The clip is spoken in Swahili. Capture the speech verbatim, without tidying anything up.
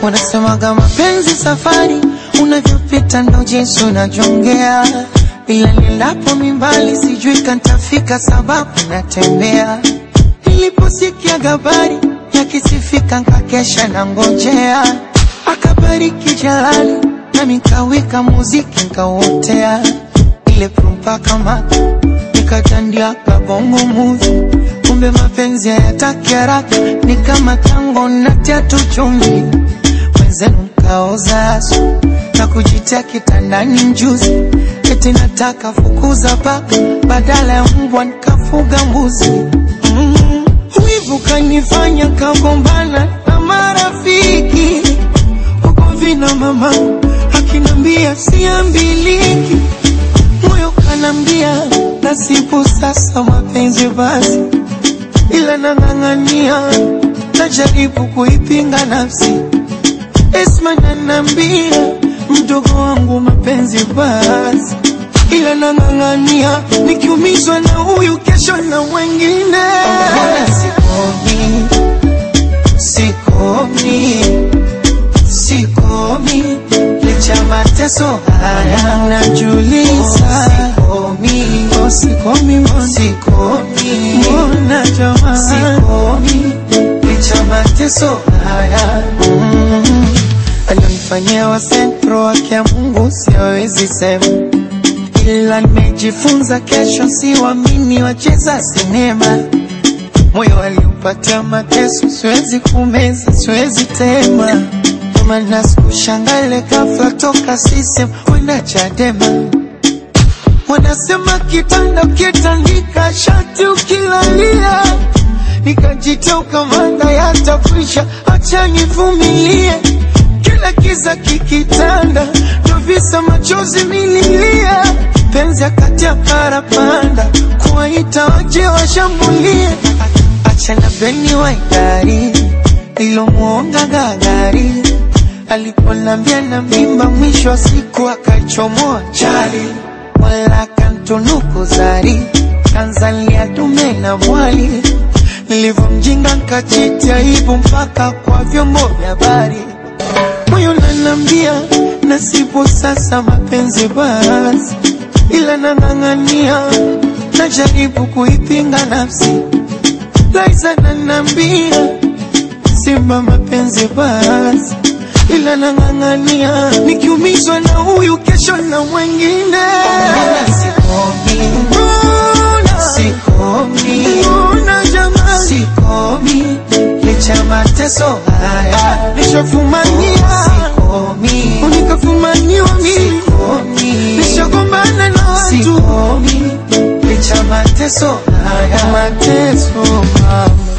Wanasema kama mapenzi safari, unavyopita ndo jinsi unajongea. Ila nilapo mimbali sijui kantafika sababu natembea. Niliposikia habari yakisifika nkakesha na ngojea. Akabariki Jalali na mikawika muziki nkauotea. Ile prumpa kama nikatandia kabongo movie. Kumbe mapenzi hayataki haraka, ni kama tango na tatu chumvi. Wenzenu mkaoza asu na kujitia kitandani mjuzi. Eti nataka fukuza paka badala ya mbwa nikafuga mbuzi. mm. Wivu kanifanya kagombana na marafiki. Huko vina mama akinambia siambiliki. Moyo kanambia nasibu sasa mapenzi basi. Ila nang'ang'ania najaribu kuipinga nafsi. Esma nanambia mdogo wangu mapenzi basi. Ila nang'ang'ania nikiumizwa na huyu kesho na wengine. Sikomi, sikomi, sikomi. Licha mateso haya najuliza. Sikomi, oh sikomi mbona. Sikomi, mbona jamaa. Sikomi, licha mateso haya. mm. Alionifanyia wa sentro wake ya Mungu siwezi sema. Ila nimejifunza kesho siwamini wacheza sinema. Moyo aliupatia mateso siwezi kumeza siwezi tema. Kama nasikushangale ghafla toka sisem kwenda Chadema. Wanasema kitanda kitandika shati ukilalia. Nikajitoka manda yatafrisha acha nivumilie. Kila kiza kikitanda ndo visa machozi mililia. Penzi akati ya parapanda kuwaita waje washambulie. Acha na beni wa idari ilo muonga gagari. Aliponambia na mimba mwisho wa siku akachomoa chali. Wala kantunuku zari kanzalia dume na mwali. Nilivo mjinga nkajitia hivu mpaka kwa vyombo vya habari. Moyo nanambia nasibu sasa mapenzi basi. Ila nang'ang'ania najaribu kuipinga nafsi. Laiza nanambia simba mapenzi basi. Ila nang'ang'ania nikiumizwa na huyu kesho na wengine. Sikomi, mbona. Sikomi, mbona jamaa. Sikomi, licha mateso haya nishafumania. Sikomi, unikafumaniwa mimi. Sikomi, nishagombana na watu. Sikomi, licha mateso haya mateso mama.